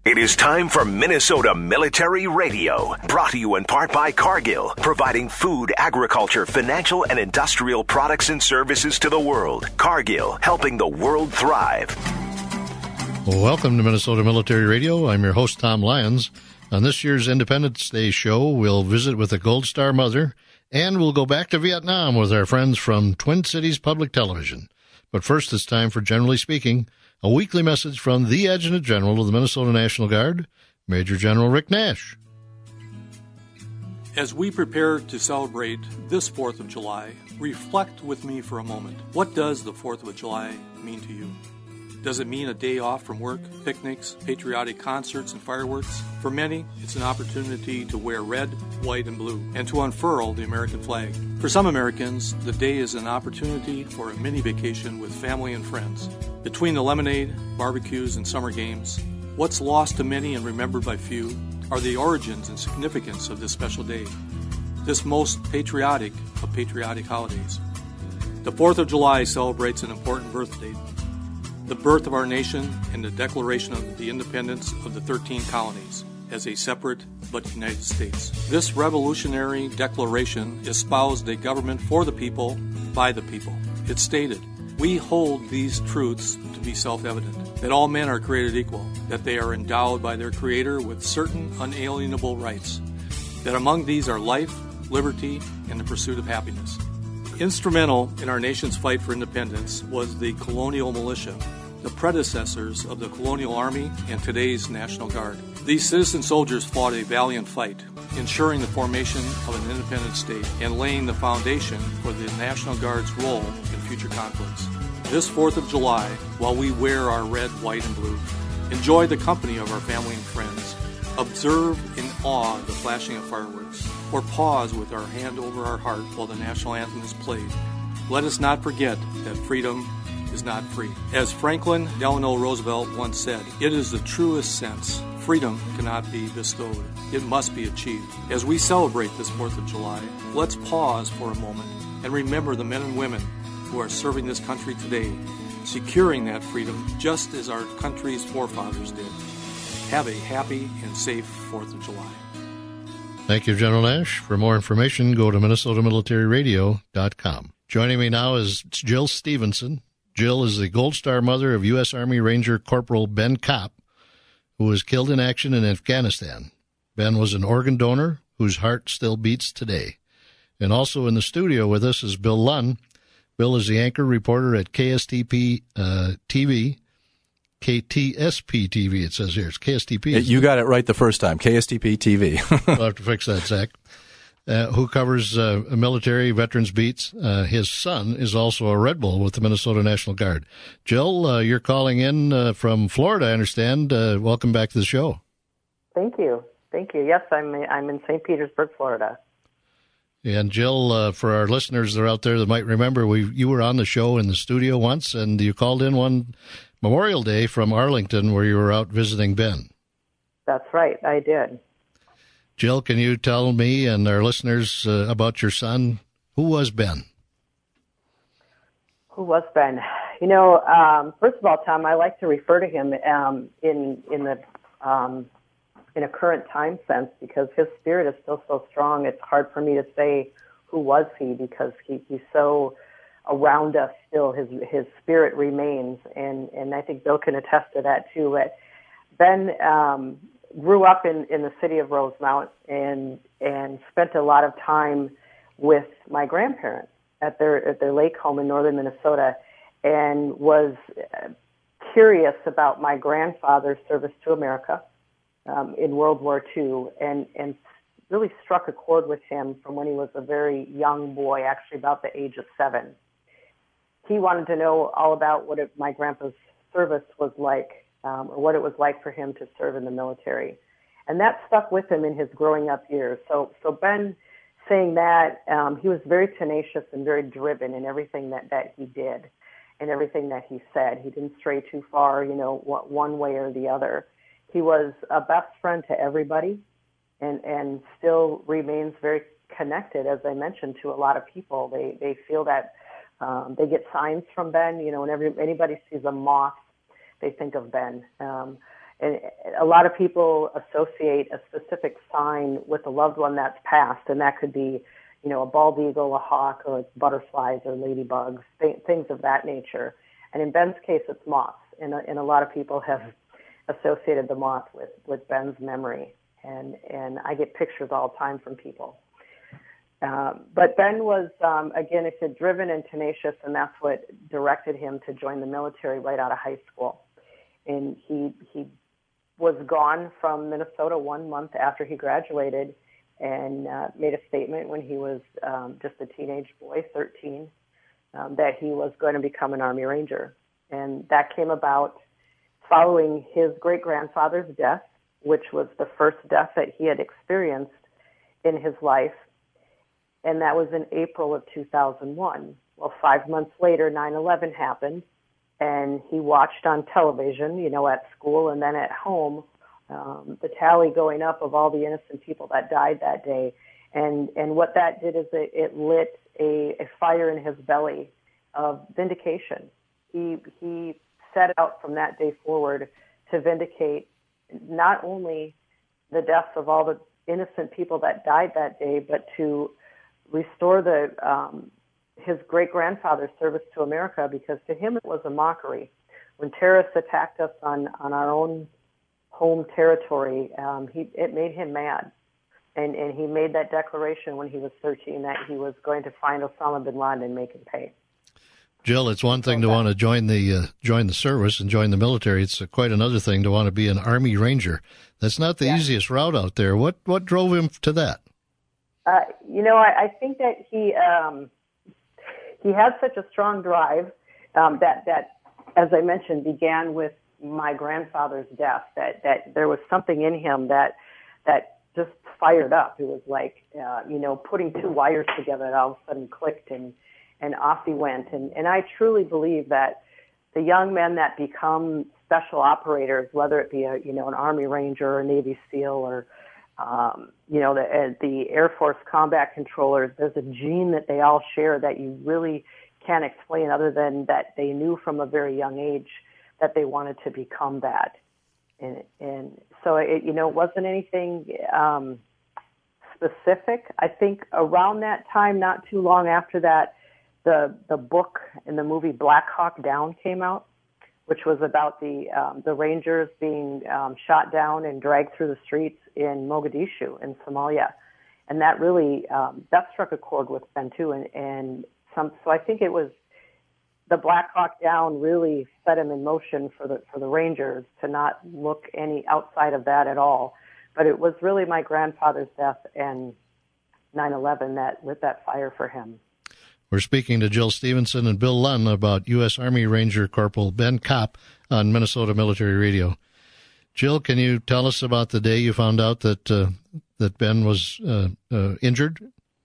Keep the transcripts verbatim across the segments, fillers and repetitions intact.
It is time for Minnesota Military Radio, brought to you in part by Cargill, providing food, agriculture, financial, and industrial products and services to the world. Cargill, helping the world thrive. Welcome to Minnesota Military Radio. I'm your host, Tom Lyons. On this year's Independence Day show, we'll visit with a Gold Star mother, and we'll go back to Vietnam with our friends from Twin Cities Public Television. But first, it's time for Generally Speaking, a weekly message from the Adjutant General of the Minnesota National Guard, Major General Rick Nash. As we prepare to celebrate this fourth of July, reflect with me for a moment. What does the fourth of July mean to you? Does it mean a day off from work, picnics, patriotic concerts, and fireworks? For many, it's an opportunity to wear red, white, and blue, and to unfurl the American flag. For some Americans, the day is an opportunity for a mini vacation with family and friends. Between the lemonade, barbecues, and summer games, what's lost to many and remembered by few are the origins and significance of this special day, this most patriotic of patriotic holidays. The fourth of July celebrates an important birth date, the birth of our nation and the declaration of the independence of the thirteen colonies as a separate but United States. This revolutionary declaration espoused a government for the people, by the people. It stated, "We hold these truths to be self-evident, that all men are created equal, that they are endowed by their Creator with certain unalienable rights, that among these are life, liberty, and the pursuit of happiness." Instrumental in our nation's fight for independence was the colonial militia, the predecessors of the colonial army and today's National Guard. These citizen soldiers fought a valiant fight, ensuring the formation of an independent state and laying the foundation for the National Guard's role in future conflicts. This fourth of July, while we wear our red, white, and blue, enjoy the company of our family and friends, observe in awe the flashing of fireworks, or pause with our hand over our heart while the national anthem is played, let us not forget that freedom is not free. As Franklin Delano Roosevelt once said, it is the truest sense. Freedom cannot be bestowed. It must be achieved. As we celebrate this fourth of July, let's pause for a moment and remember the men and women who are serving this country today, securing that freedom just as our country's forefathers did. Have a happy and safe fourth of July. Thank you, General Nash. For more information, go to Minnesota Military Radio dot com. Joining me now is Jill Stevenson. Jill is the Gold Star mother of U S Army Ranger Corporal Ben Kopp, who was killed in action in Afghanistan. Ben was an organ donor whose heart still beats today. And also in the studio with us is Bill Lunn. Bill is the anchor reporter at K S T P uh, T V. K T S P T V, it says here. It's K S T P. You got it right the first time, K S T P T V. We'll have to fix that, Zach. Uh, who covers uh, military veterans beats. Uh, his son is also a Red Bull with the Minnesota National Guard. Jill, uh, you're calling in uh, from Florida, I understand. Uh, welcome back to the show. Thank you. Thank you. Yes, I'm I'm in Saint Petersburg, Florida. And Jill, uh, for our listeners that are out there that might remember, we you were on the show in the studio once, and you called in one Memorial Day from Arlington where you were out visiting Ben. That's right, I did. Jill, can you tell me and our listeners uh, about your son? Who was Ben? Who was Ben? You know, um, first of all, Tom, I like to refer to him um, in in the um, in a current time sense because his spirit is still so strong. It's hard for me to say who was he because he, he's so around us still. His his spirit remains, and and I think Bill can attest to that too. But Ben um, grew up in, in the city of Rosemount and and spent a lot of time with my grandparents at their at their lake home in northern Minnesota, and was curious about my grandfather's service to America um, in World War Two, and and really struck a chord with him from when he was a very young boy, actually about the age of seven. He wanted to know all about what it, my grandpa's service was like, um, or what it was like for him to serve in the military. And that stuck with him in his growing up years. So, so Ben, saying that, um, he was very tenacious and very driven in everything that, that he did and everything that he said. He didn't stray too far, you know, one way or the other. He was a best friend to everybody and, and still remains very connected, as I mentioned, to a lot of people. They, they feel that Um, they get signs from Ben. You know, whenever anybody sees a moth, they think of Ben. Um, and a lot of people associate a specific sign with a loved one that's passed, and that could be, you know, a bald eagle, a hawk, or it's butterflies or ladybugs, th- things of that nature. And in Ben's case, it's moths, and, and a lot of people have associated the moth with, with Ben's memory. And, and I get pictures all the time from people. Um, but Ben was, um, again, it's a driven and tenacious, and that's what directed him to join the military right out of high school. And he he was gone from Minnesota one month after he graduated, and uh, made a statement when he was um, just a teenage boy, thirteen, um, that he was going to become an Army Ranger. And that came about following his great-grandfather's death, which was the first death that he had experienced in his life. And that was in April of two thousand one. Well, five months later, nine eleven happened, and he watched on television, you know, at school and then at home, um, the tally going up of all the innocent people that died that day. And and what that did is it, it lit a, a fire in his belly of vindication. He he set out from that day forward to vindicate not only the deaths of all the innocent people that died that day, but to restore the um, his great-grandfather's service to America, because to him it was a mockery. When terrorists attacked us on, on our own home territory, um, he, it made him mad. And, and he made that declaration when he was thirteen that he was going to find Osama bin Laden and make him pay. Jill, it's one thing to want to join the uh, join the service and join the military. It's uh, quite another thing to want to be an Army Ranger. That's not the yeah. easiest route out there. What what drove him to that? Uh, you know, I, I think that he um, he had such a strong drive um, that that, as I mentioned, began with my grandfather's death. That that there was something in him that that just fired up. It was like uh, you know, putting two wires together that all of a sudden clicked, and and off he went. And and I truly believe that the young men that become special operators, whether it be a you know an Army Ranger or a Navy SEAL or Um, you know, the, uh, the Air Force combat controllers, there's a gene that they all share that you really can't explain other than that they knew from a very young age that they wanted to become that. And, and so, it, you know, it wasn't anything um, specific. I think around that time, not too long after that, the, the book and the movie Black Hawk Down came out, which was about the um, the Rangers being um, shot down and dragged through the streets in Mogadishu in Somalia, and that really um, that struck a chord with Ben too. And, and some, so I think it was the Black Hawk Down really set him in motion for the for the Rangers to not look any outside of that at all. But it was really my grandfather's death and nine eleven that lit that fire for him. We're speaking to Jill Stevenson and Bill Lunn about U S. Army Ranger Corporal Ben Kopp on Minnesota Military Radio. Jill, can you tell us about the day you found out that uh, that Ben was uh, uh, injured?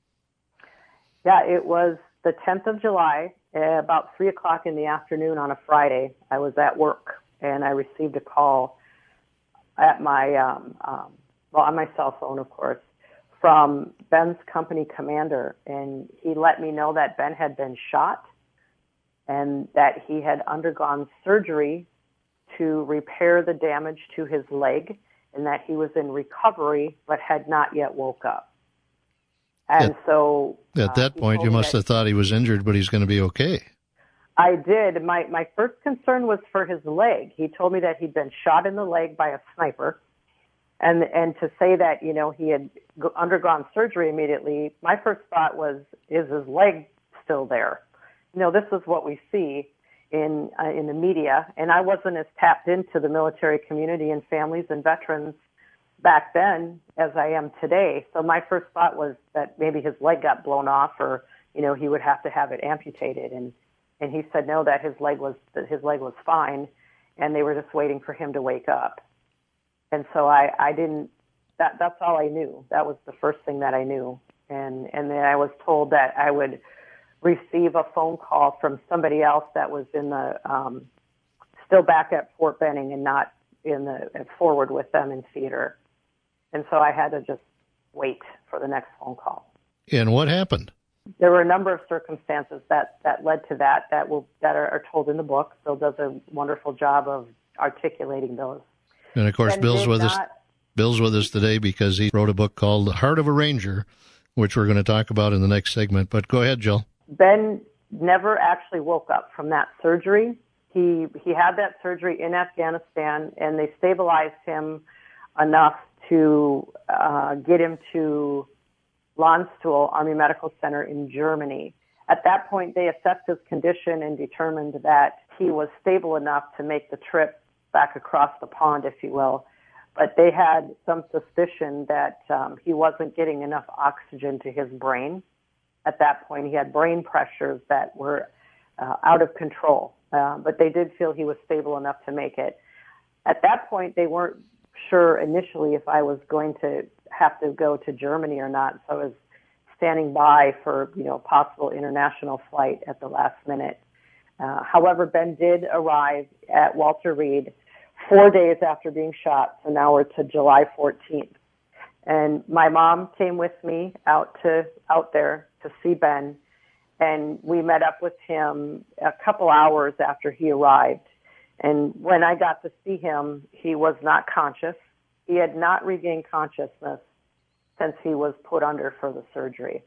Yeah, it was the tenth of July, uh, about three o'clock in the afternoon on a Friday. I was at work, and I received a call at my, um, um, well, on my cell phone, of course, from Ben's company commander, and he let me know that Ben had been shot and that he had undergone surgery to repair the damage to his leg, and that he was in recovery but had not yet woke up. And at, so... At that uh, point, you must have thought he was injured, but he's going to be okay. I did. My, my first concern was for his leg. He told me that he'd been shot in the leg by a sniper. And and to say that, you know, he had go, undergone surgery immediately, my first thought was, is his leg still there? You know, this is what we see in uh, in the media, and I wasn't as tapped into the military community and families and veterans back then as I am today. So my first thought was that maybe his leg got blown off, or, you know, he would have to have it amputated. And, and he said no, that his leg was that his leg was fine, and they were just waiting for him to wake up. And so I, I didn't, that, that's all I knew. That was the first thing that I knew. And, and then I was told that I would receive a phone call from somebody else that was in the, um, still back at Fort Benning and not in the, forward with them in theater. And so I had to just wait for the next phone call. And what happened? There were a number of circumstances that, that led to that, that will, that are, are told in the book. Bill does a wonderful job of articulating those. And, of course, Ben Bill's did with not, us. Bill's with us today because he wrote a book called The Heart of a Ranger, which we're going to talk about in the next segment. But go ahead, Jill. Ben never actually woke up from that surgery. He he had that surgery in Afghanistan, and they stabilized him enough to uh, get him to Landstuhl Army Medical Center in Germany. At that point, they assessed his condition and determined that he was stable enough to make the trip back across the pond, if you will. But they had some suspicion that um, he wasn't getting enough oxygen to his brain. At that point, he had brain pressures that were uh, out of control. Uh, but they did feel he was stable enough to make it. At that point, they weren't sure initially if I was going to have to go to Germany or not. So I was standing by for, you know, a possible international flight at the last minute. Uh, however, Ben did arrive at Walter Reed four days after being shot. So now we're to July fourteenth. And my mom came with me out to out there to see Ben, and we met up with him a couple hours after he arrived. And when I got to see him, he was not conscious. He had not regained consciousness since he was put under for the surgery.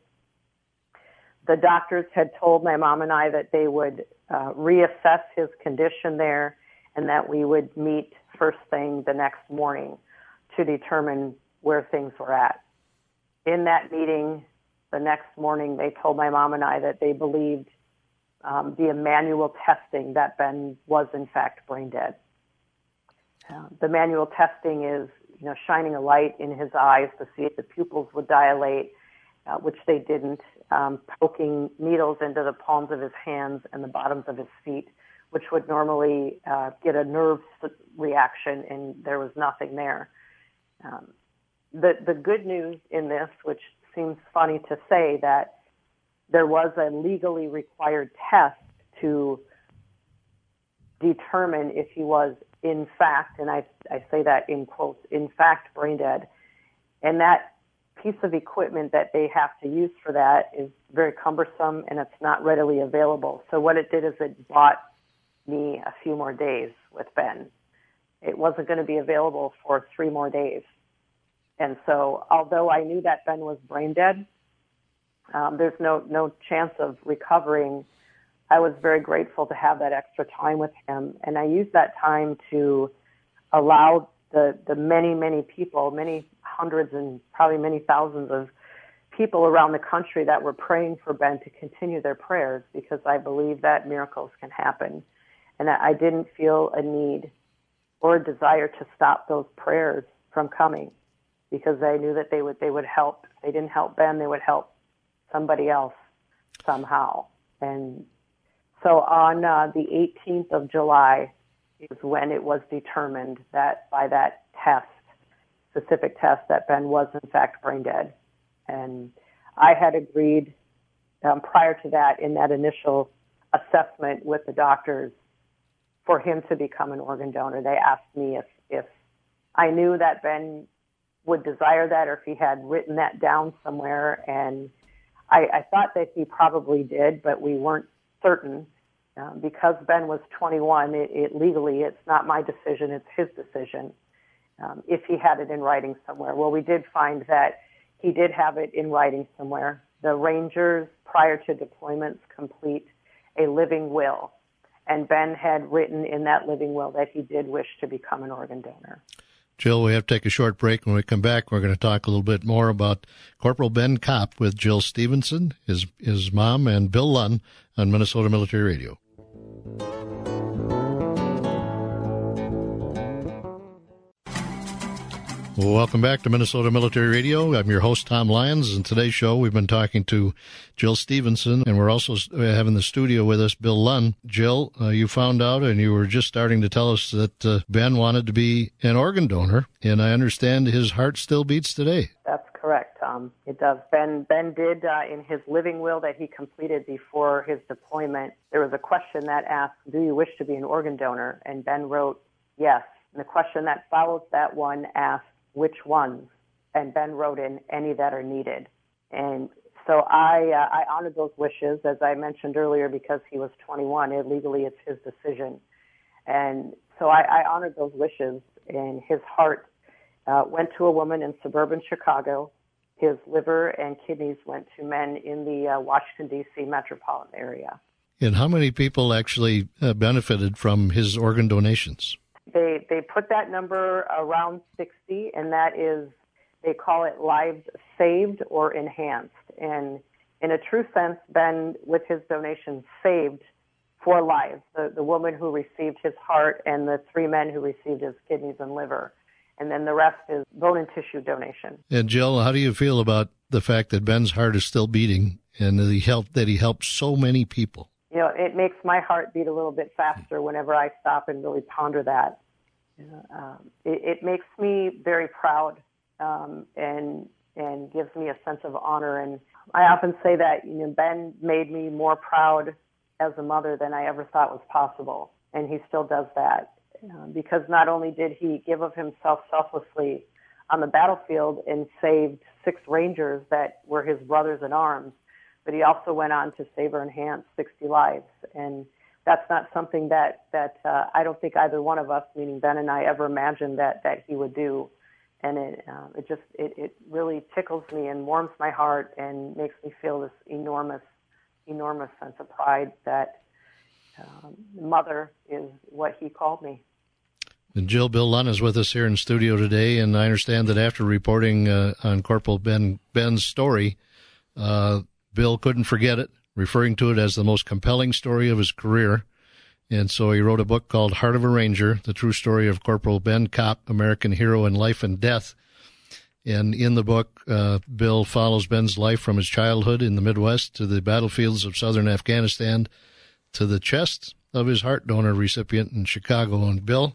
The doctors had told my mom and I that they would uh, reassess his condition there and that we would meet first thing the next morning to determine where things were at. In that meeting, the next morning, they told my mom and I that they believed um, the manual testing that Ben was, in fact, brain dead. Uh, the manual testing is, you know, shining a light in his eyes to see if the pupils would dilate, uh, which they didn't, um, poking needles into the palms of his hands and the bottoms of his feet, which would normally uh, get a nerve reaction, and there was nothing there. Um, the, the good news in this, which seems funny to say, that there was a legally required test to determine if he was in fact, and I, I say that in quotes, in fact brain dead. And that piece of equipment that they have to use for that is very cumbersome, and it's not readily available. So what it did is it bought me a few more days with Ben. It wasn't going to be available for three more days. And so although I knew that Ben was brain dead, um, there's no, no chance of recovering, I was very grateful to have that extra time with him. And I used that time to allow the, the many, many people, many hundreds and probably many thousands of people around the country that were praying for Ben to continue their prayers, because I believe that miracles can happen. And I didn't feel a need or a desire to stop those prayers from coming, because I knew that they would they would help. If they didn't help Ben, they would help somebody else somehow. And so on uh, the eighteenth of July is when it was determined that by that test, specific test, that Ben was in fact brain dead. And I had agreed um, prior to that, in that initial assessment with the doctors, for him to become an organ donor. They asked me if, if I knew that Ben would desire that, or if he had written that down somewhere. And I, I thought that he probably did, but we weren't certain. Um, because Ben was twenty-one, it, it legally, it's not my decision, it's his decision, um, if he had it in writing somewhere. Well, we did find that he did have it in writing somewhere. The Rangers, prior to deployments, complete a living will. And Ben had written in that living will that he did wish to become an organ donor. Jill, we have to take a short break. When we come back, we're going to talk a little bit more about Corporal Ben Kopp with Jill Stevenson, his his mom, and Bill Lunn on Minnesota Military Radio. Well, welcome back to Minnesota Military Radio. I'm your host, Tom Lyons, and today's show we've been talking to Jill Stevenson, and we're also having the studio with us, Bill Lunn. Jill, uh, you found out, and you were just starting to tell us that uh, Ben wanted to be an organ donor, and I understand his heart still beats today. That's correct, Tom. It does. Ben Ben did, uh, in his living will that he completed before his deployment, there was a question that asked, do you wish to be an organ donor? And Ben wrote, yes. And the question that follows that one asked, which ones? And Ben wrote in, any that are needed. And so I uh, I honored those wishes, as I mentioned earlier, because he was twenty-one. It, legally, it's his decision. And so I, I honored those wishes, and his heart uh, went to a woman in suburban Chicago. His liver and kidneys went to men in the uh, Washington, D C metropolitan area. And how many people actually uh, benefited from his organ donations? They they put that number around sixty, and that is, they call it lives saved or enhanced. And in a true sense, Ben, with his donations, saved four lives, the, the woman who received his heart and the three men who received his kidneys and liver. And then the rest is bone and tissue donation. And Jill, how do you feel about the fact that Ben's heart is still beating and that he helped, that he helped so many people? You know, it makes my heart beat a little bit faster whenever I stop and really ponder that. Um, it, it makes me very proud um, and and gives me a sense of honor. And I often say that, you know, Ben made me more proud as a mother than I ever thought was possible, and he still does that. Uh, because not only did he give of himself selflessly on the battlefield and saved six Rangers that were his brothers in arms, but he also went on to save or enhance sixty lives. And that's not something that, that uh, I don't think either one of us, meaning Ben and I, ever imagined that, that he would do. And it, uh, it just, it, it really tickles me and warms my heart and makes me feel this enormous, enormous sense of pride that um, mother is what he called me. And Jill, Bill Lunn is with us here in studio today, and I understand that after reporting uh, on Corporal Ben Ben's story, uh, Bill couldn't forget it, referring to it as the most compelling story of his career. And so he wrote a book called Heart of a Ranger, the true story of Corporal Ben Kopp, American hero in life and death. And in the book, uh, Bill follows Ben's life from his childhood in the Midwest to the battlefields of southern Afghanistan to the chest of his heart donor recipient in Chicago. And Bill,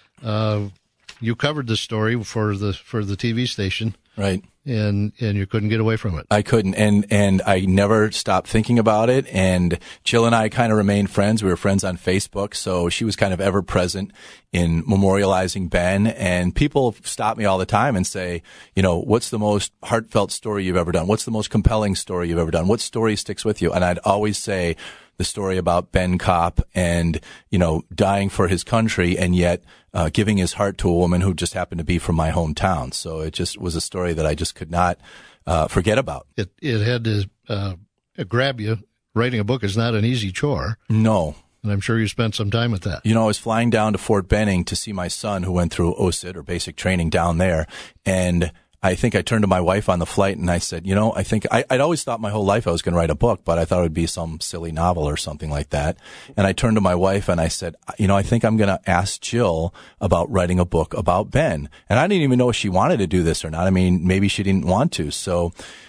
uh, you covered this story for the for the T V station. Right. And and you couldn't get away from it. I couldn't, and and I never stopped thinking about it. And Jill and I kind of remained friends. We were friends on Facebook, so she was kind of ever present in memorializing Ben. And people stop me all the time and say, you know, what's the most heartfelt story you've ever done? What's the most compelling story you've ever done? What story sticks with you? And I'd always say the story about Ben Kopp and, you know, dying for his country and yet uh, giving his heart to a woman who just happened to be from my hometown. So it just was a story that I just could not uh, forget about. It it had to uh, grab you. Writing a book is not an easy chore. No. And I'm sure you spent some time with that. You know, I was flying down to Fort Benning to see my son who went through O S I D, or basic training, down there. And I think I turned to my wife on the flight and I said, you know, I think I, I'd always thought my whole life I was going to write a book, but I thought it would be some silly novel or something like that. And I turned to my wife and I said, you know, I think I'm going to ask Jill about writing a book about Ben. And I didn't even know if she wanted to do this or not. I mean, maybe she didn't want to. So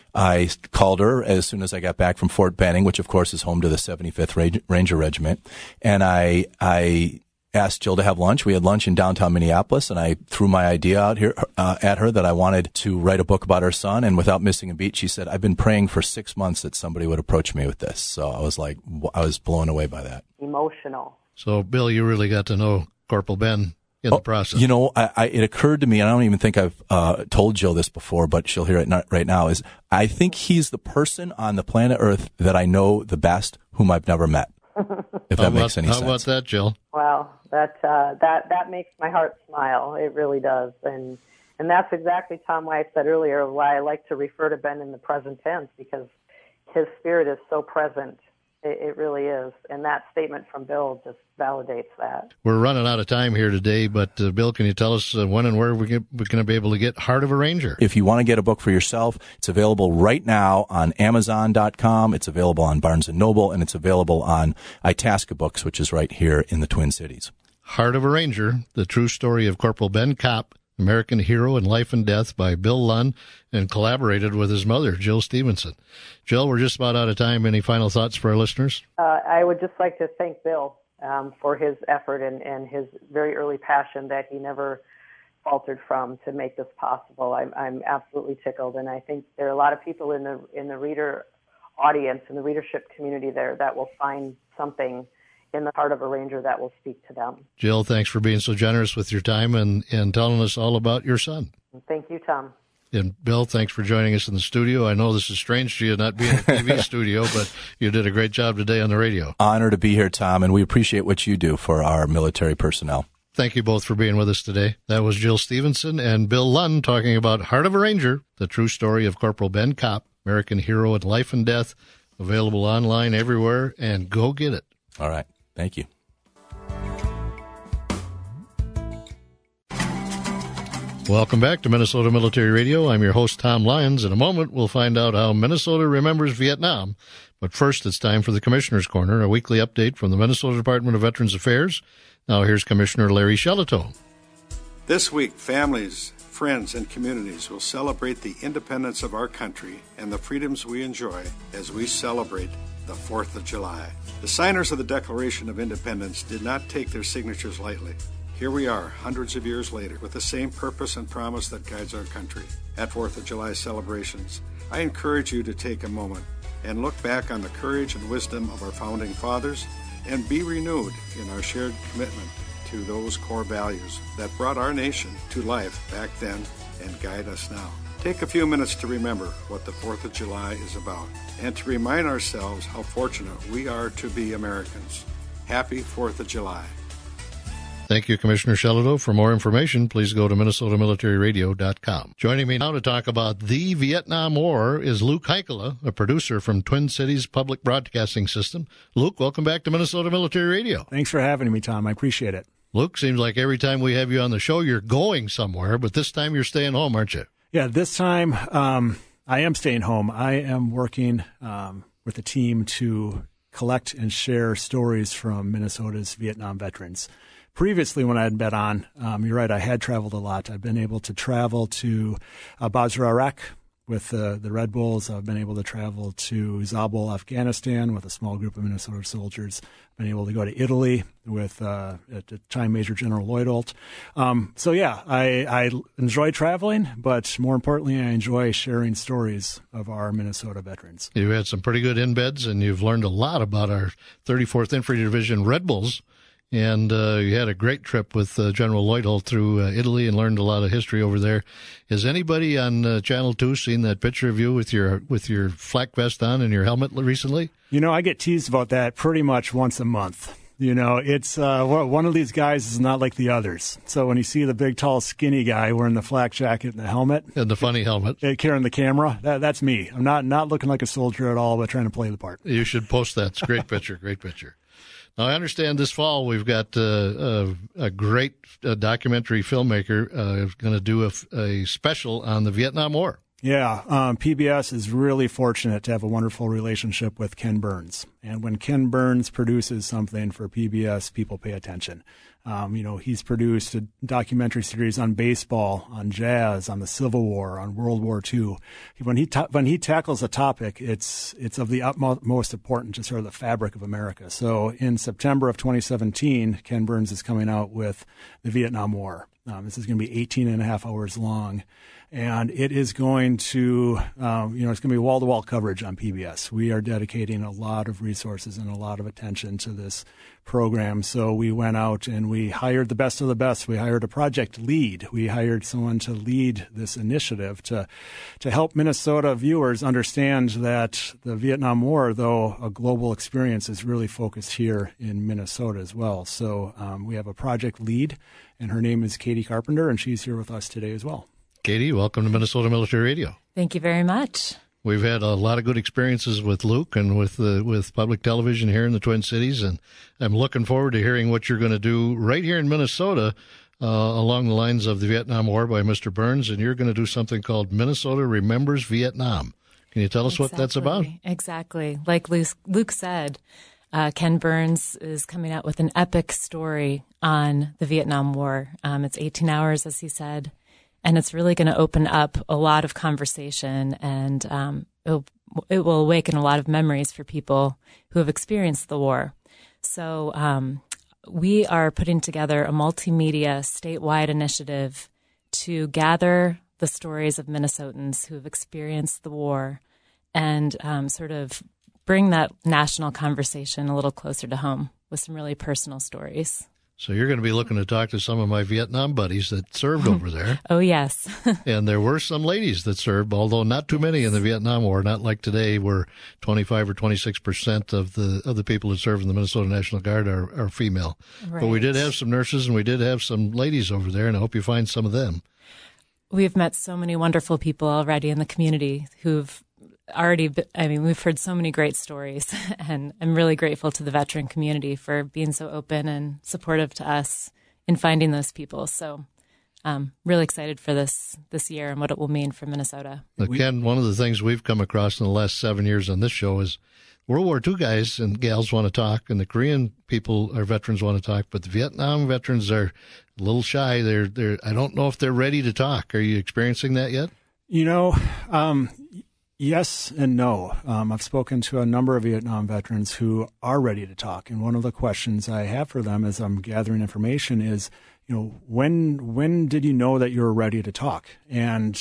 I called her as soon as I got back from Fort Benning, which of course is home to the seventy-fifth Ranger Regiment. And I, I, asked Jill to have lunch. We had lunch in downtown Minneapolis, and I threw my idea out here uh, at her that I wanted to write a book about her son. And without missing a beat, she said, I've been praying for six months that somebody would approach me with this. So I was like, I was blown away by that. Emotional. So, Bill, you really got to know Corporal Ben in oh, the process. You know, I, I, it occurred to me, and I don't even think I've uh, told Jill this before, but she'll hear it not, right now, is I think he's the person on the planet Earth that I know the best whom I've never met. If that how makes about, any how sense. How about that, Jill? Wow, that uh, that that makes my heart smile. It really does, and and that's exactly, Tom, why I said earlier why I like to refer to Ben in the present tense, because his spirit is so present. It, it really is, and that statement from Bill just validates that. We're running out of time here today, but uh, Bill, can you tell us uh, when and where we get, we're going to be able to get Heart of a Ranger? If you want to get a book for yourself, it's available right now on Amazon dot com. It's available on Barnes and Noble, and it's available on Itasca Books, which is right here in the Twin Cities. Heart of a Ranger, the true story of Corporal Ben Kopp, American hero in life and death, by Bill Lunn, and collaborated with his mother, Jill Stevenson. Jill, we're just about out of time. Any final thoughts for our listeners? Uh, I would just like to thank Bill um, for his effort and, and his very early passion that he never faltered from to make this possible. I'm, I'm absolutely tickled, and I think there are a lot of people in the in the reader audience, in the readership community there, that will find something in the Heart of a Ranger that will speak to them. Jill, thanks for being so generous with your time and, and telling us all about your son. Thank you, Tom. And Bill, thanks for joining us in the studio. I know this is strange to you not being in a T V studio, but you did a great job today on the radio. Honor to be here, Tom, and we appreciate what you do for our military personnel. Thank you both for being with us today. That was Jill Stevenson and Bill Lund talking about Heart of a Ranger, the true story of Corporal Ben Kopp, American hero in life and death, available online everywhere, and go get it. All right. Thank you. Welcome back to Minnesota Military Radio. I'm your host, Tom Lyons. In a moment, we'll find out how Minnesota remembers Vietnam. But first, it's time for the Commissioner's Corner, a weekly update from the Minnesota Department of Veterans Affairs. Now, here's Commissioner Larry Shelito. This week, families, friends, and communities will celebrate the independence of our country and the freedoms we enjoy as we celebrate the fourth of July. The signers of the Declaration of Independence did not take their signatures lightly. Here we are, hundreds of years later, with the same purpose and promise that guides our country. At fourth of July celebrations, I encourage you to take a moment and look back on the courage and wisdom of our founding fathers and be renewed in our shared commitment to those core values that brought our nation to life back then and guide us now. Take a few minutes to remember what the fourth of July is about and to remind ourselves how fortunate we are to be Americans. Happy fourth of July. Thank you, Commissioner Shelito. For more information, please go to Minnesota Military Radio dot com. Joining me now to talk about the Vietnam War is Luke Heikkila, a producer from Twin Cities Public Broadcasting System. Luke, welcome back to Minnesota Military Radio. Thanks for having me, Tom. I appreciate it. Luke, seems like every time we have you on the show, you're going somewhere, but this time you're staying home, aren't you? Yeah, this time um, I am staying home. I am working um, with a team to collect and share stories from Minnesota's Vietnam veterans. Previously, when I had been on, um, you're right, I had traveled a lot. I've been able to travel to uh, Basra, Iraq with uh, the Red Bulls. I've been able to travel to Zabul, Afghanistan with a small group of Minnesota soldiers. I've been able to go to Italy with uh, at the time Major General Lloyd Holt. Um, so, yeah, I, I enjoy traveling, but more importantly, I enjoy sharing stories of our Minnesota veterans. You've had some pretty good embeds, and you've learned a lot about our thirty-fourth Infantry Division Red Bulls. And uh, you had a great trip with uh, General Lloyd Holt through uh, Italy and learned a lot of history over there. Has anybody on uh, Channel two seen that picture of you with your with your flak vest on and your helmet recently? You know, I get teased about that pretty much once a month. You know, it's uh, one of these guys is not like the others. So when you see the big, tall, skinny guy wearing the flak jacket and the helmet. And the funny helmet. Carrying the camera, that, that's me. I'm not, not looking like a soldier at all, but trying to play the part. You should post that. It's a great picture, great picture. Now, I understand this fall we've got uh, a, a great uh, documentary filmmaker uh, going to do a, a special on the Vietnam War. Yeah, um, P B S is really fortunate to have a wonderful relationship with Ken Burns. And when Ken Burns produces something for P B S, people pay attention. Um, you know, he's produced a documentary series on baseball, on jazz, on the Civil War, on World War Two. When he ta- when he tackles a topic, it's it's of the utmost importance to sort of the fabric of America. So in September of twenty seventeen, Ken Burns is coming out with the Vietnam War. Um, this is going to be eighteen and a half hours long. And it is going to, um, you know, it's going to be wall-to-wall coverage on P B S. We are dedicating a lot of resources and a lot of attention to this program. So we went out and we hired the best of the best. We hired a project lead. We hired someone to lead this initiative to to help Minnesota viewers understand that the Vietnam War, though a global experience, is really focused here in Minnesota as well. So um, we have a project lead, and her name is Katie Carpenter, and she's here with us today as well. Katie, welcome to Minnesota Military Radio. Thank you very much. We've had a lot of good experiences with Luke and with uh, with public television here in the Twin Cities, and I'm looking forward to hearing what you're going to do right here in Minnesota uh, along the lines of the Vietnam War by Mister Burns, and you're going to do something called Minnesota Remembers Vietnam. Can you tell us exactly. what that's about? Exactly. Like Luke, Luke said, uh, Ken Burns is coming out with an epic story on the Vietnam War. Um, it's eighteen hours, as he said. And it's really going to open up a lot of conversation, and um, it'll, it will awaken a lot of memories for people who have experienced the war. So um, we are putting together a multimedia statewide initiative to gather the stories of Minnesotans who have experienced the war and um, sort of bring that national conversation a little closer to home with some really personal stories. So you're going to be looking to talk to some of my Vietnam buddies that served over there. Oh, yes. And there were some ladies that served, although not too many in the Vietnam War, not like today where twenty-five or twenty-six percent of the of the people that serve in the Minnesota National Guard are, are female. Right. But we did have some nurses and we did have some ladies over there, and I hope you find some of them. We've met so many wonderful people already in the community who've already, been, I mean, we've heard so many great stories, and I'm really grateful to the veteran community for being so open and supportive to us in finding those people. So um, really excited for this this year and what it will mean for Minnesota. Now, Ken, one of the things we've come across in the last seven years on this show is World War Two guys and gals want to talk, and the Korean people, our veterans, want to talk, but the Vietnam veterans are a little shy. They're, they're, I don't know if they're ready to talk. Are you experiencing that yet? You know, um, yes and no. Um, I've spoken to a number of Vietnam veterans who are ready to talk, and one of the questions I have for them as I'm gathering information is, you know, when when did you know that you were ready to talk? And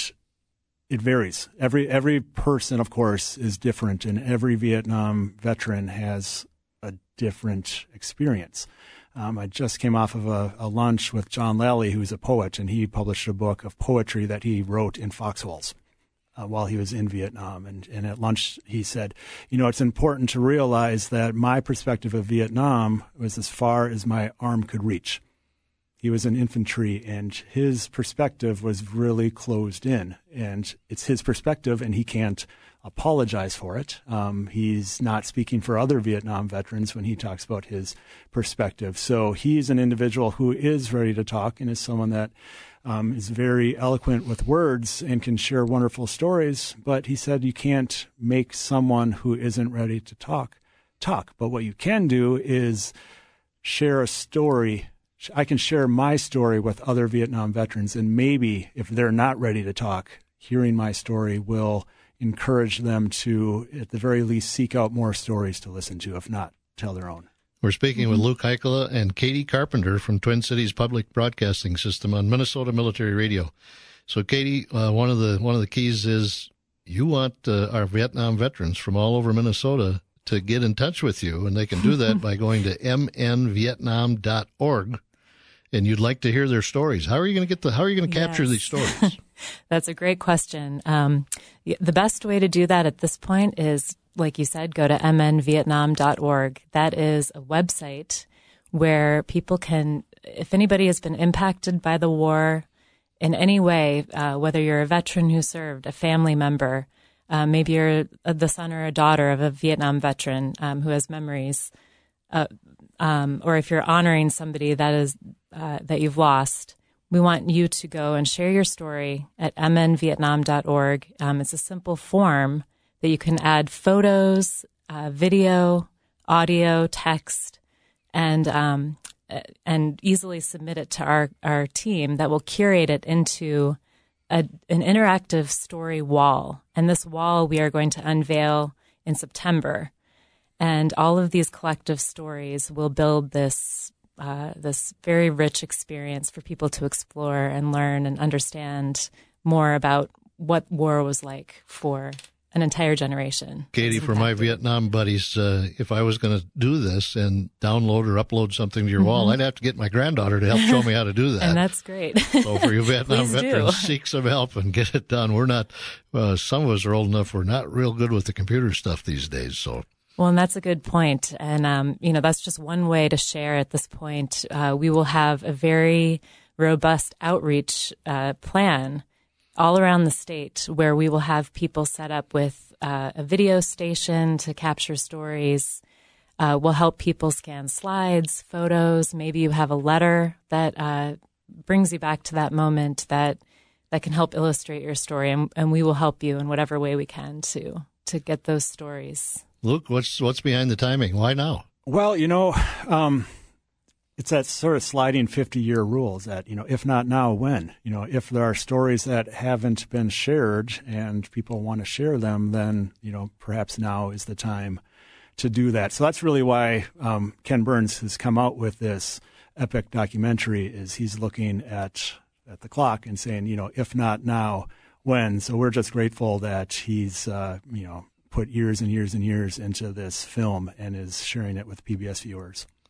it varies. Every every person, of course, is different, and every Vietnam veteran has a different experience. Um, I just came off of a, a lunch with John Lally, who's a poet, and he published a book of poetry that he wrote in foxholes uh, while he was in Vietnam. And, and at lunch, he said, you know, it's important to realize that my perspective of Vietnam was as far as my arm could reach. He was in infantry, and his perspective was really closed in. And it's his perspective, and he can't apologize for it. Um, he's not speaking for other Vietnam veterans when he talks about his perspective. So he's an individual who is ready to talk and is someone that um, is very eloquent with words and can share wonderful stories. But he said you can't make someone who isn't ready to talk talk. But what you can do is share a story. I can share my story with other Vietnam veterans, and maybe if they're not ready to talk, hearing my story will encourage them to, at the very least, seek out more stories to listen to, if not tell their own. We're speaking mm-hmm. with Luke Heikkila and Katie Carpenter from Twin Cities Public Broadcasting System on Minnesota Military Radio. So, Katie, uh, one of the one of the keys is you want uh, our Vietnam veterans from all over Minnesota to get in touch with you, and they can do that by going to m n vietnam dot org. And you'd like to hear their stories. How are you going to get the? How are you going to capture yes. these stories? That's a great question. Um, the best way to do that at this point is, like you said, go to m n vietnam dot org. That is a website where people can, if anybody has been impacted by the war in any way, uh, whether you're a veteran who served, a family member, uh, maybe you're the son or a daughter of a Vietnam veteran um, who has memories, uh, um, or if you're honoring somebody that is uh, that you've lost, we want you to go and share your story at m n vietnam dot org. Um, it's a simple form that you can add photos, uh, video, audio, text, and um, and easily submit it to our, our team that will curate it into a, an interactive story wall. And this wall we are going to unveil in September. And all of these collective stories will build this uh, this very rich experience for people to explore and learn and understand more about what war was like for an entire generation. Katie, for my Vietnam buddies, uh, if I was going to do this and download or upload something to your mm-hmm. wall, I'd have to get my granddaughter to help show me how to do that. And that's great. So for you Vietnam veterans, seek some help and get it done. We're not, uh, some of us are old enough, we're not real good with the computer stuff these days, so. Well, and that's a good point. And, um, you know, that's just one way to share at this point. Uh, we will have a very robust outreach uh, plan all around the state where we will have people set up with uh, a video station to capture stories. Uh, we'll help people scan slides, photos. Maybe you have a letter that uh, brings you back to that moment that that can help illustrate your story. And, and we will help you in whatever way we can to to get those stories. Luke, what's what's behind the timing? Why now? Well, you know, um, it's that sort of sliding fifty-year rules that, you know, if not now, when? You know, if there are stories that haven't been shared and people want to share them, then, you know, perhaps now is the time to do that. So that's really why um, Ken Burns has come out with this epic documentary, is he's looking at at the clock and saying, you know, if not now, when? So we're just grateful that he's, uh, you know, put years and years and years into this film and is sharing it with P B S viewers.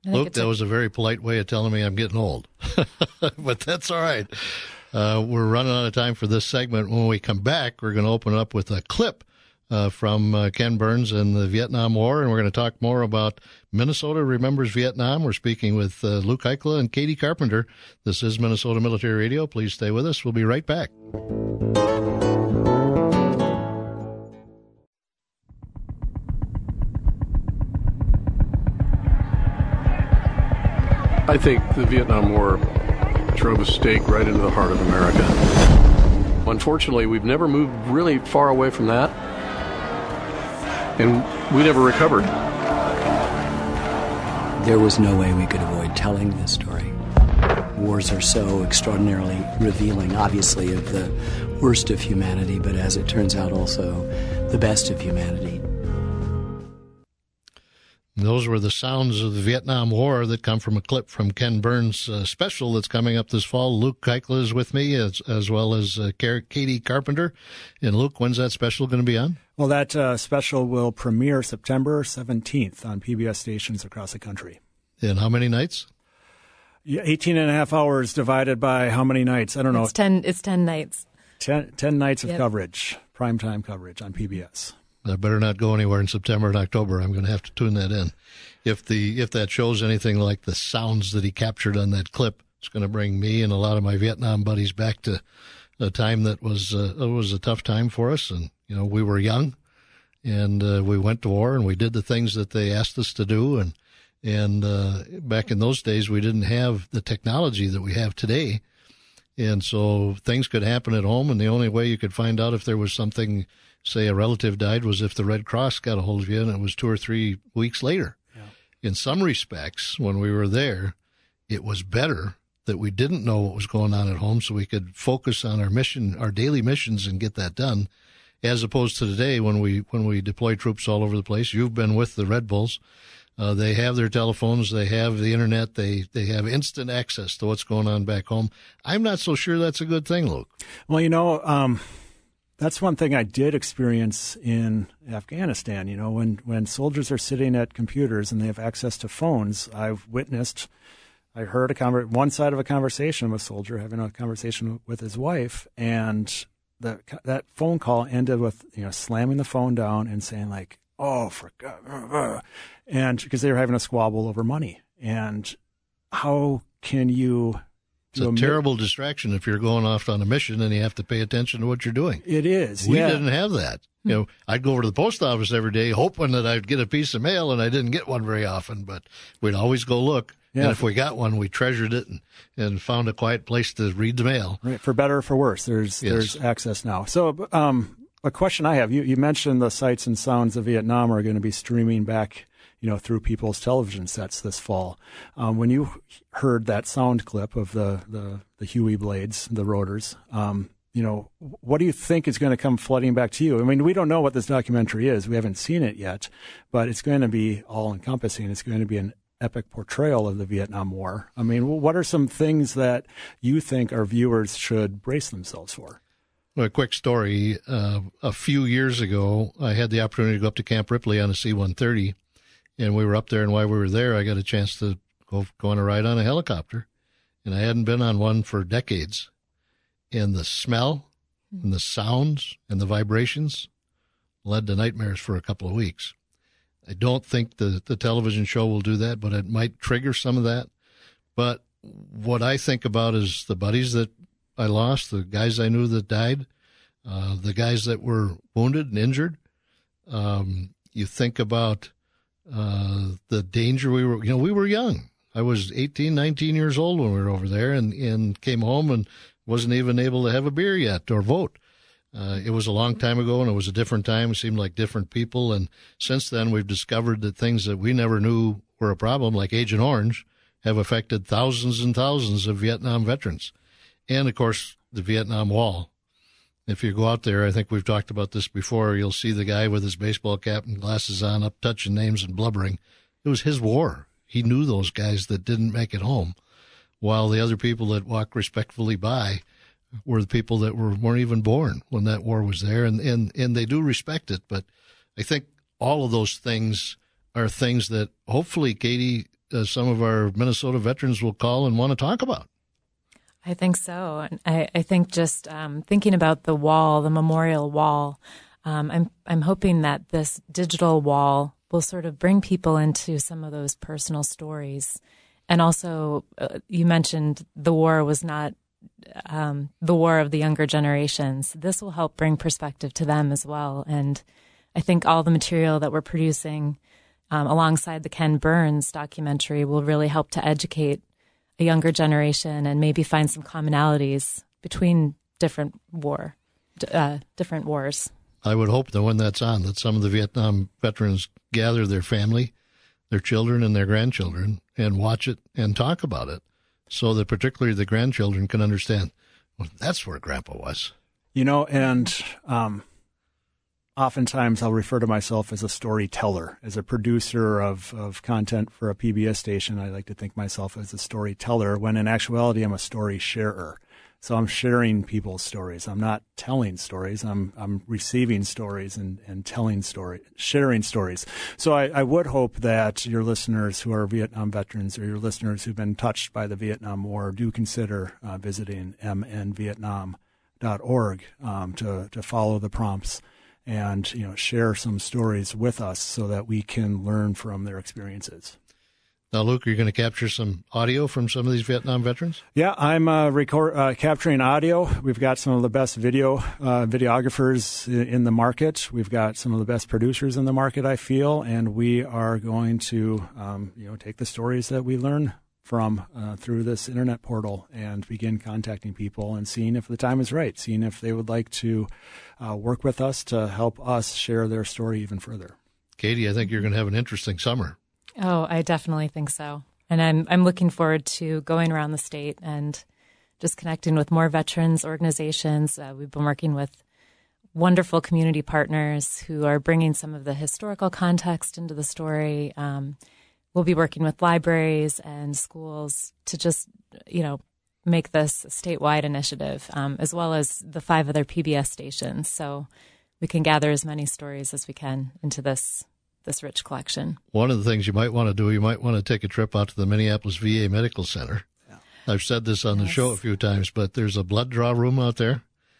Luke, that a- was a very polite way of telling me I'm getting old. But that's all right. Uh, we're running out of time for this segment. When we come back, we're going to open up with a clip uh, from uh, Ken Burns and the Vietnam War, and we're going to talk more about Minnesota Remembers Vietnam. We're speaking with uh, Luke Heikkila and Katie Carpenter. This is Minnesota Military Radio. Please stay with us. We'll be right back. I think the Vietnam War drove a stake right into the heart of America. Unfortunately, we've never moved really far away from that, and we never recovered. There was no way we could avoid telling this story. Wars are so extraordinarily revealing, obviously, of the worst of humanity, but as it turns out, also the best of humanity. Those were the sounds of the Vietnam War that come from a clip from Ken Burns' uh, special that's coming up this fall. Luke Heikkila is with me, as, as well as uh, Katie Carpenter. And Luke, when's that special going to be on? Well, that uh, special will premiere September seventeenth on P B S stations across the country. And how many nights? Yeah, eighteen and a half hours divided by how many nights? I don't know. It's ten, it's ten nights. Ten, ten nights of yep. coverage, primetime coverage on P B S. I better not go anywhere in September and October. I'm going to have to tune that in. If the if that shows anything like the sounds that he captured on that clip, it's going to bring me and a lot of my Vietnam buddies back to a time that was uh, it was a tough time for us. And you know, we were young, and uh, we went to war, and we did the things that they asked us to do. And and uh, back in those days, we didn't have the technology that we have today, and so things could happen at home. And the only way you could find out if there was something, say a relative died, was if the Red Cross got a hold of you, and it was two or three weeks later. Yeah. In some respects, when we were there, it was better that we didn't know what was going on at home, so we could focus on our mission, our daily missions, and get that done, as opposed to today when we when we deploy troops all over the place. You've been with the Red Bulls. Uh, they have their telephones, they have the internet, they, they have instant access to what's going on back home. I'm not so sure that's a good thing, Luke. Well, you know, um, that's one thing I did experience in Afghanistan. You know, when, when soldiers are sitting at computers and they have access to phones, I've witnessed, I heard a conver- one side of a conversation with a soldier having a conversation with his wife, and the, that phone call ended with, you know, slamming the phone down and saying like, oh, for God, and because they were having a squabble over money. And how can you... It's a terrible distraction if you're going off on a mission and you have to pay attention to what you're doing. It is. We yeah. didn't have that. You know, I'd go over to the post office every day hoping that I'd get a piece of mail, and I didn't get one very often, but we'd always go look. Yeah. And if we got one, we treasured it and, and found a quiet place to read the mail. Right. For better or for worse, there's yes. there's access now. So um, a question I have, you, you mentioned the sights and sounds of Vietnam are going to be streaming back, you know, through people's television sets this fall. Um, when you heard that sound clip of the, the, the Huey blades, the rotors, um, you know, what do you think is going to come flooding back to you? I mean, we don't know what this documentary is. We haven't seen it yet, but it's going to be all-encompassing. It's going to be an epic portrayal of the Vietnam War. I mean, what are some things that you think our viewers should brace themselves for? Well, a quick story. Uh, a few years ago, I had the opportunity to go up to Camp Ripley on a C one thirty. And we were up there, and while we were there, I got a chance to go, go on a ride on a helicopter. And I hadn't been on one for decades. And the smell and the sounds and the vibrations led to nightmares for a couple of weeks. I don't think the, the television show will do that, but it might trigger some of that. But what I think about is the buddies that I lost, the guys I knew that died, uh, the guys that were wounded and injured. Um, you think about... Uh, the danger we were, you know, we were young. I was eighteen, nineteen years old when we were over there, and, and came home and wasn't even able to have a beer yet or vote. Uh, it was a long time ago, and it was a different time. It seemed like different people. And since then, we've discovered that things that we never knew were a problem, like Agent Orange, have affected thousands and thousands of Vietnam veterans. And, of course, the Vietnam Wall. If you go out there, I think we've talked about this before, you'll see the guy with his baseball cap and glasses on up touching names and blubbering. It was his war. He knew those guys that didn't make it home, while the other people that walked respectfully by were the people that were, weren't even born when that war was there, and, and, and they do respect it. But I think all of those things are things that hopefully, Katie, uh, some of our Minnesota veterans will call and want to talk about. I think so. I, I think just um, thinking about the wall, the memorial wall, um, I'm I'm hoping that this digital wall will sort of bring people into some of those personal stories. And also, uh, you mentioned the war was not um, the war of the younger generations. This will help bring perspective to them as well. And I think all the material that we're producing um, alongside the Ken Burns documentary will really help to educate a younger generation and maybe find some commonalities between different war, uh, different wars. I would hope that when that's on, that some of the Vietnam veterans gather their family, their children and their grandchildren, and watch it and talk about it, so that particularly the grandchildren can understand, well, that's where Grandpa was. You know, and um, oftentimes I'll refer to myself as a storyteller. As a producer of, of content for a P B S station, I like to think myself as a storyteller, when in actuality I'm a story sharer. So I'm sharing people's stories. I'm not telling stories. I'm I'm receiving stories and, and telling stories, sharing stories. So I, I would hope that your listeners who are Vietnam veterans, or your listeners who've been touched by the Vietnam War, do consider uh, visiting m n vietnam dot org um, to to follow the prompts and, you know, share some stories with us so that we can learn from their experiences. Now, Luke, are you going to capture some audio from some of these Vietnam veterans? Yeah, I'm uh, record, uh, capturing audio. We've got some of the best video uh, videographers in the market. We've got some of the best producers in the market, I feel, and we are going to, um, you know, take the stories that we learn from uh, through this internet portal and begin contacting people and seeing if the time is right, seeing if they would like to uh, work with us to help us share their story even further. Katie, I think you're going to have an interesting summer. Oh, I definitely think so. And I'm I'm looking forward to going around the state and just connecting with more veterans organizations. Uh, we've been working with wonderful community partners who are bringing some of the historical context into the story. Um, we'll be working with libraries and schools to just, you know, make this a statewide initiative, um, as well as the five other P B S stations. So we can gather as many stories as we can into this this rich collection. One of the things you might want to do, you might want to take a trip out to the Minneapolis V A Medical Center. Yeah. I've said this on yes. the show a few times, but there's a blood draw room out there.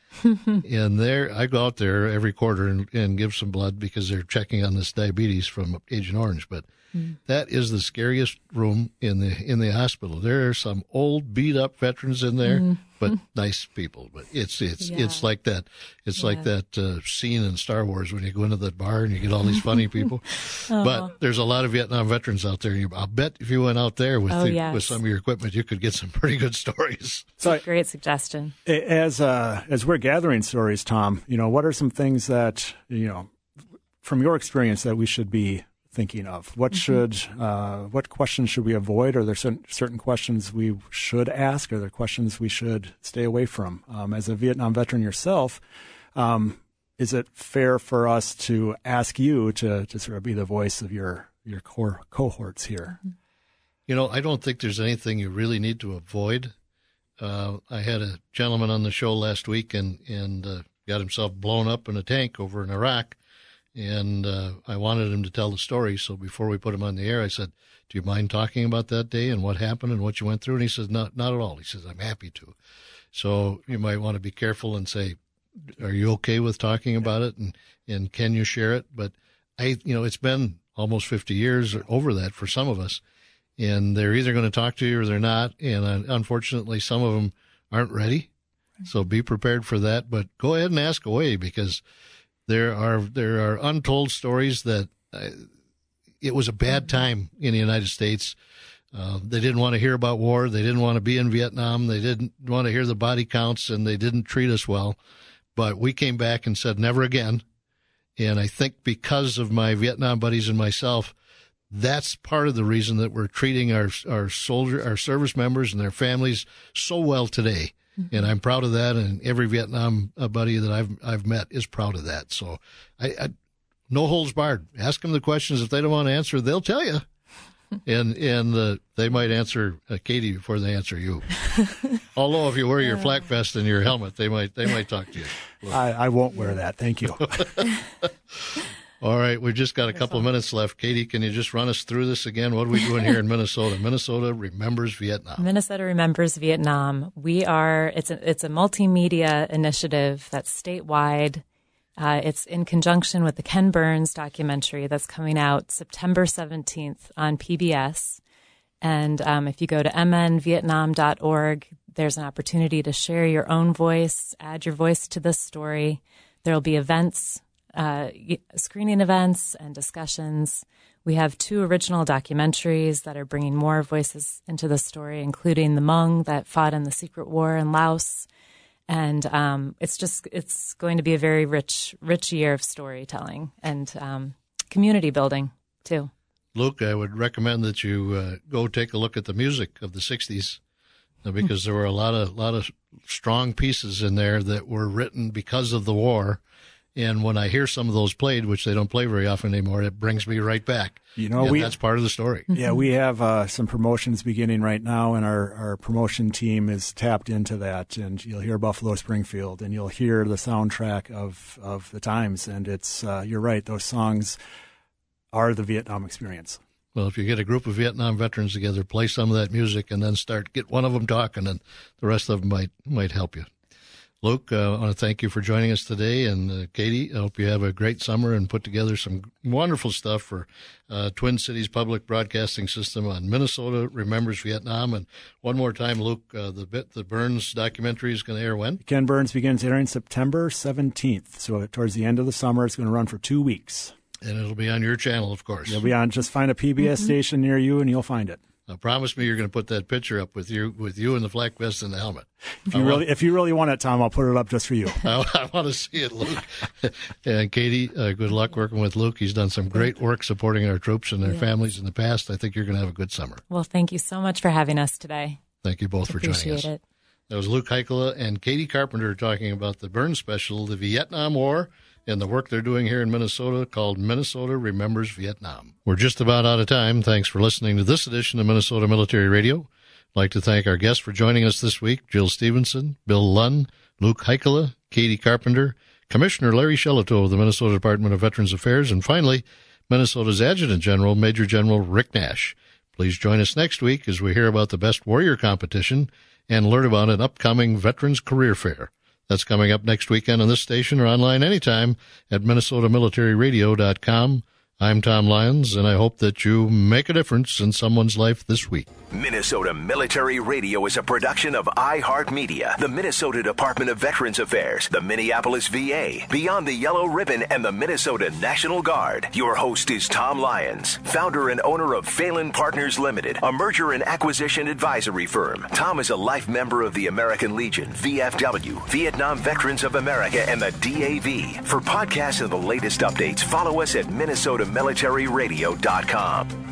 And there, I go out there every quarter and, and give some blood because they're checking on this diabetes from Agent Orange. But mm. that is the scariest room in the in the hospital. There are some old, beat up veterans in there, mm. but nice people. But it's it's yeah. it's like that. It's yeah. like that uh, scene in Star Wars when you go into that bar and you get all these funny people. Oh. But there's a lot of Vietnam veterans out there. I'll bet if you went out there with oh, the, yes. with some of your equipment, you could get some pretty good stories. So, a great suggestion. As uh, as we're gathering stories, Tom, you know, what are some things that, you know, from your experience that we should be thinking of? What mm-hmm. should, uh, what questions should we avoid? Are there certain, certain questions we should ask? Are there questions we should stay away from? Um, as a Vietnam veteran yourself, um, is it fair for us to ask you to, to sort of be the voice of your, your core cohorts here? Mm-hmm. You know, I don't think there's anything you really need to avoid. Uh, I had a gentleman on the show last week and, and uh, got himself blown up in a tank over in Iraq. And uh, I wanted him to tell the story. So before we put him on the air, I said, do you mind talking about that day and what happened and what you went through? And he says, not, not at all. He says, I'm happy to. So you might want to be careful and say, are you okay with talking about it? And, and can you share it? But I, you know, it's been almost fifty years over that for some of us. And they're either going to talk to you or they're not. And uh, unfortunately, some of them aren't ready. So be prepared for that. But go ahead and ask away, because there are there are untold stories that uh, it was a bad time in the United States. Uh, they didn't want to hear about war. They didn't want to be in Vietnam. They didn't want to hear the body counts, and they didn't treat us well. But we came back and said, never again. And I think because of my Vietnam buddies and myself, that's part of the reason that we're treating our our soldier, our service members and their families so well today. Mm-hmm. And I'm proud of that. And every Vietnam buddy that I've I've met is proud of that. So I, I no holds barred. Ask them the questions. If they don't want to answer, they'll tell you. And and uh, they might answer uh, Katie before they answer you. Although if you wear your flak vest and your helmet, they might they might talk to you. I, I won't wear that. Thank you. All right, we've just got a couple of minutes left. Katie, can you just run us through this again? What are we doing here in Minnesota? Minnesota Remembers Vietnam. Minnesota Remembers Vietnam. We are, it's a, it's a multimedia initiative that's statewide. Uh, it's in conjunction with the Ken Burns documentary that's coming out September seventeenth on P B S. And um, if you go to m n vietnam dot org, there's an opportunity to share your own voice, add your voice to this story. There'll be events, uh, screening events and discussions. We have two original documentaries that are bringing more voices into the story, including the Hmong that fought in the secret war in Laos. And um, it's just, it's going to be a very rich, rich year of storytelling and um, community building, too. Luke, I would recommend that you uh, go take a look at the music of the sixties uh, because there were a lot of, lot of strong pieces in there that were written because of the war. And when I hear some of those played, which they don't play very often anymore, it brings me right back. You know, and we, that's part of the story. Yeah, we have uh, some promotions beginning right now, and our, our promotion team is tapped into that. And you'll hear Buffalo Springfield, and you'll hear the soundtrack of, of the times. And it's uh, you're right; those songs are the Vietnam experience. Well, if you get a group of Vietnam veterans together, play some of that music, and then start get one of them talking, and the rest of them might might help you. Luke, uh, I want to thank you for joining us today. And uh, Katie, I hope you have a great summer and put together some wonderful stuff for uh, Twin Cities Public Broadcasting System on Minnesota Remembers Vietnam. And one more time, Luke, uh, the bit the Burns documentary is going to air when? Ken Burns begins airing September seventeenth. So towards the end of the summer, it's going to run for two weeks. And it'll be on your channel, of course. You'll be on. Just find a P B S mm-hmm. station near you, and you'll find it. Now, promise me you're going to put that picture up with you, with you in the flak vest and the helmet. If you I really, want, if you really want it, Tom, I'll put it up just for you. I, I want to see it, Luke. And Katie, uh, good luck working with Luke. He's done some great work supporting our troops and their yes. families in the past. I think you're going to have a good summer. Well, thank you so much for having us today. Thank you both for joining us. Appreciate it. That was Luke Heikkila and Katie Carpenter talking about the Burns special, the Vietnam War, and the work they're doing here in Minnesota called Minnesota Remembers Vietnam. We're just about out of time. Thanks for listening to this edition of Minnesota Military Radio. I'd like to thank our guests for joining us this week, Jill Stevenson, Bill Lunn, Luke Heikkila, Katie Carpenter, Commissioner Larry Shelito of the Minnesota Department of Veterans Affairs, and finally, Minnesota's Adjutant General, Major General Rick Nash. Please join us next week as we hear about the Best Warrior competition and learn about an upcoming Veterans Career Fair. That's coming up next weekend on this station or online anytime at minnesota military radio dot com. I'm Tom Lyons, and I hope that you make a difference in someone's life this week. Minnesota Military Radio is a production of iHeartMedia, the Minnesota Department of Veterans Affairs, the Minneapolis V A, Beyond the Yellow Ribbon, and the Minnesota National Guard. Your host is Tom Lyons, founder and owner of Phelan Partners Limited, a merger and acquisition advisory firm. Tom is a life member of the American Legion, V F W, Vietnam Veterans of America, and the D A V. For podcasts and the latest updates, follow us at minnesota military radio dot com.